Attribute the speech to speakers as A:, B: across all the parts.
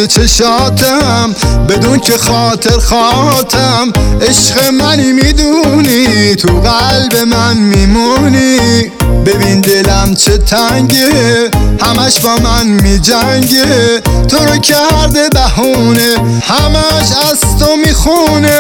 A: تو چشاتم، بدون که خاطر خاطم عشق منی میدونی، تو قلب من میمونی. ببین دلم چه تنگه، همش با من میجنگه، تو رو کرده بهونه، همش از تو میخونه.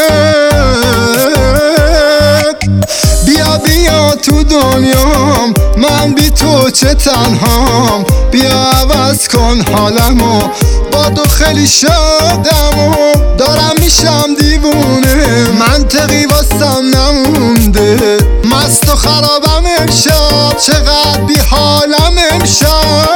A: بیا بیا تو دنیام، من بی تو چه تنهام، بیا عوض کن حالمو، با تو خیلی شادم و دارم میشم دیوونه. منطقی واسم نمونده، مست و خرابم امشب، چقدر بی حالم امشب.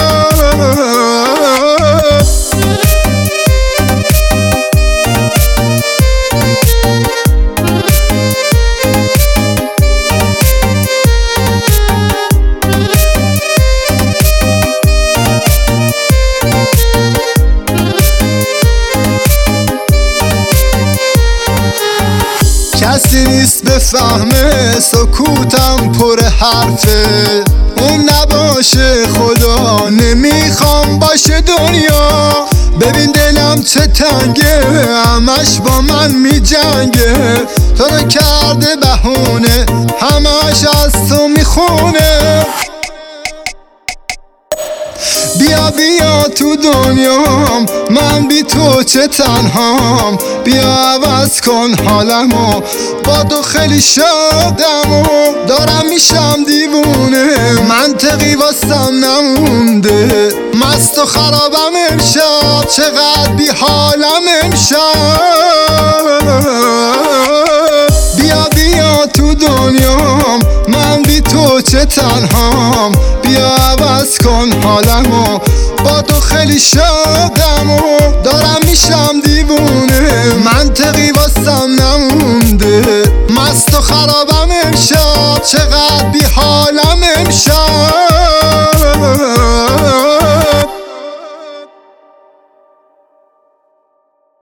A: کسی نیست بفهمه سکوتم پر حرفه، اون نباشه خدا نمیخوام باشه دنیا. ببین دلم چه تنگه، همش با من میجنگه، تو رو کرده بهونه، همش از تو میخونه. بیا بیا تو دنیام، من بی تو چه تنهام، بیا عوض کن حالمو، با تو خیلی شادم و دارم میشم دیوونه. منطقی واسم نمونده، مست و خرابم امشب، چقدر بی حالم امشب. بیا بیا تو دنیام، من بی تو چه تنهام، بیا عوض کن حالمو، با تو خیلی شادم و دارم میشم دیوونه. منطقی